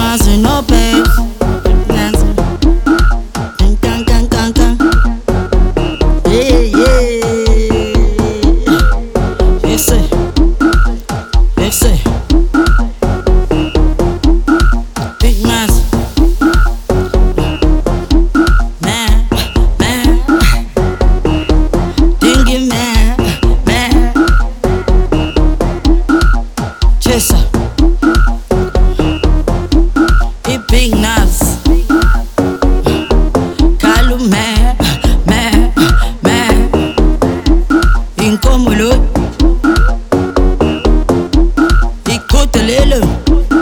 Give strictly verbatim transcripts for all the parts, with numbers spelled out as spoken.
must no pay. Gang, gang, gang, gang. Yeah, yeah. Yes, sir. Yes, sir. Big man. Man, man. Dingy man, man. Chaser. Big nuts. Kalu man, man, man. Incomolo. Ikotelele.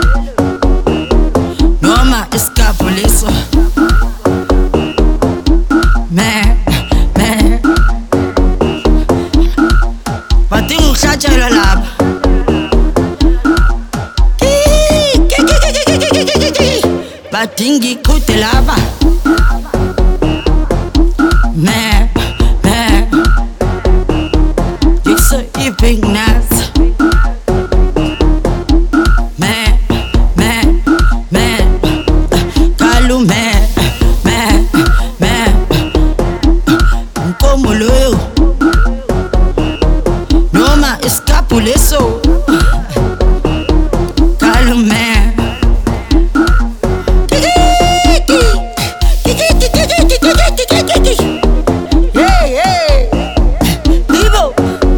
Noma escapuliso. Man, man. Badinga ukuhlatshelwa lapha. Badinga iqhude lapha. Man, man. Yikso i-big nuts. Man, man, man. Kalu man, man, man. Nkomolo. Noma escapuliso. Kalu man. Yeah, yeah. Libo.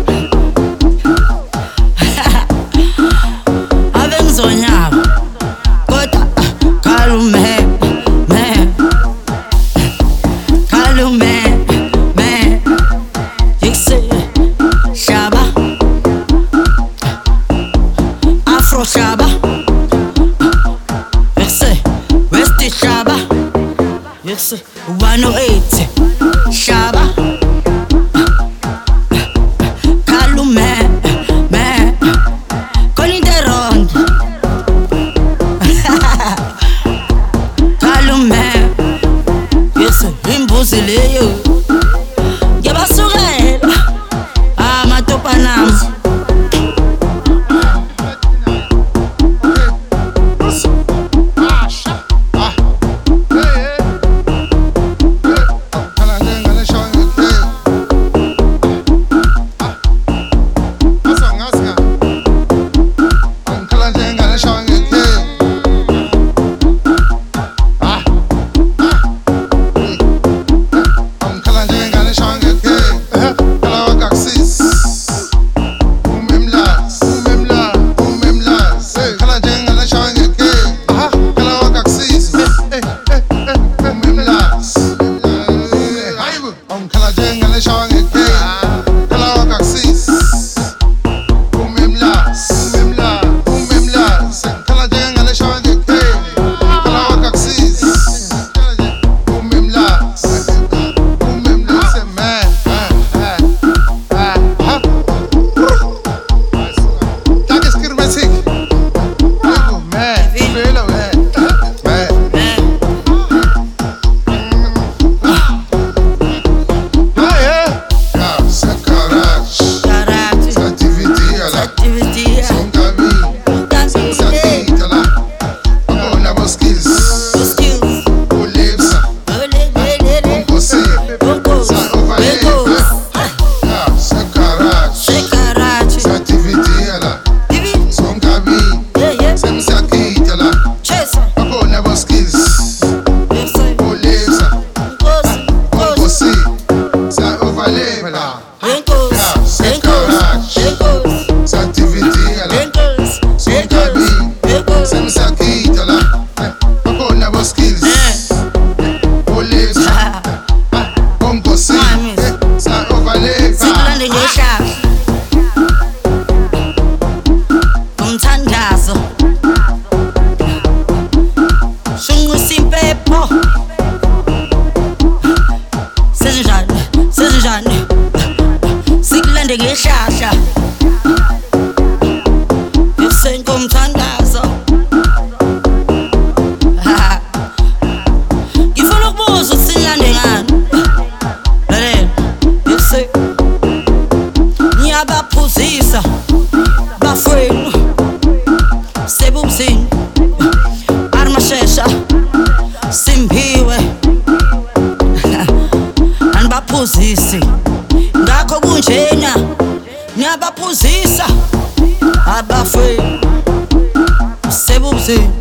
Ave ngizonyaba. Kodwa Kalu man, man. Kalu man, man. Yikse Shaba. Afro Shaba. Yikse West Shaba. Yikse one oh eight Shaba. Kalu man, man. Calling the wrong. Kalu man. Yes, imbuzi leyo. Yabasukela. Ah, matopanam. Ngeshasha Yosenkomthandazo Ngifuna ukubuza ukuthi silande ngani Lalela Yose Ngiyabaphuzisa Bafweni Sebubusini Arma see.